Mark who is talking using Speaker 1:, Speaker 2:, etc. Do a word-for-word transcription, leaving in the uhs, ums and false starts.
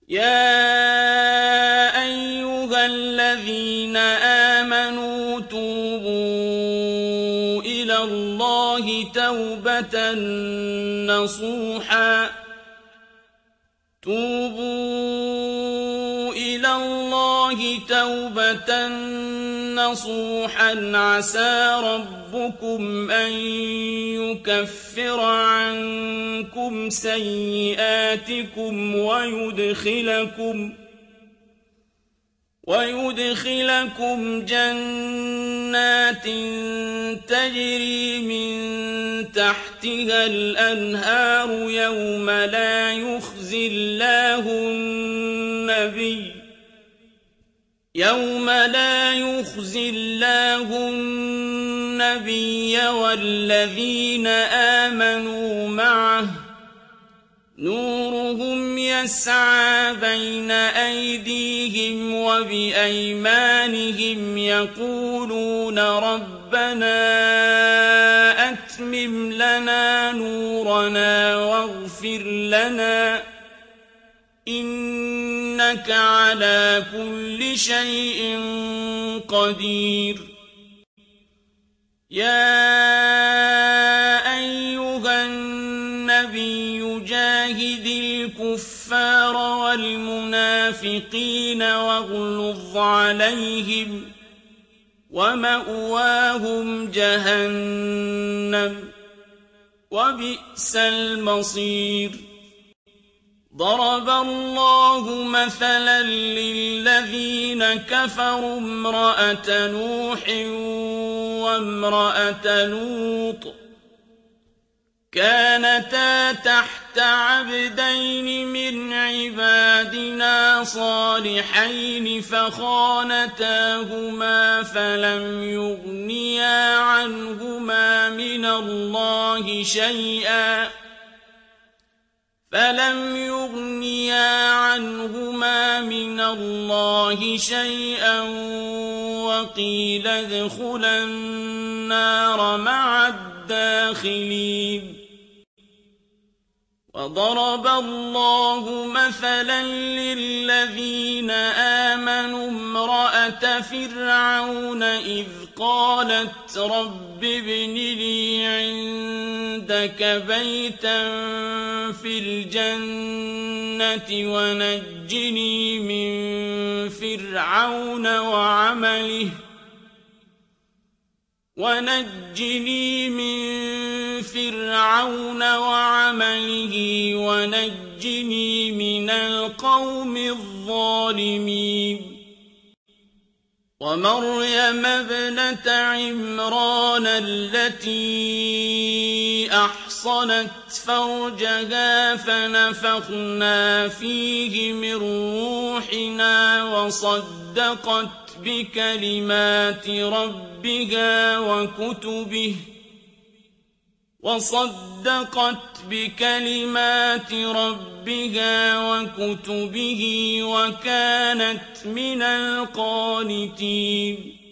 Speaker 1: يَا أَيُّهَا الَّذِينَ آمَنُوا تُوبُوا إِلَى اللَّهِ تَوْبَةً نَّصُوحًا توبوا إلى الله توبة نصوحا عسى ربكم أن يكفر عنكم سيئاتكم ويدخلكم ويدخلكم جنات تجري من تحتها الأنهار يوم لا يخزي الله النبي يوم لا يخزي الله النبي والذين آمنوا معه نورهم يسعى بين أيديهم وبأيمانهم يقولون ربنا أتمم لنا نورنا واغفر لنا إنك على كل شيء قدير يا أيها النبي جاهد الكفار والمنافقين واغلظ عليهم ومأواهم جهنم وبئس المصير ضرب الله مثلا للذين كفروا امرأة نوح وامرأة لوط كانتا تحت عبدين من عبادنا صالحين فخانتاهما فلم يغنيا عنهما من الله شيئا فلم يغنيا عنهما من الله شيئا وقيل ادخلا النار مع الداخلين وضرب الله مثلا للذين آمنوا امرأة فرعون إذ قالت رب ابن لي عندك بيتا في الجنة ونجني من فرعون وعمله ونجني من فرعون وعمله ونجني من القوم الظالمين ومريم ابنة عمران التي أحصنت فرجها فنفخنا فيه من روحنا وصدقت بكلمات ربها وكتبه وصدقت بكلمات ربها وكتبه وكانت من القانتين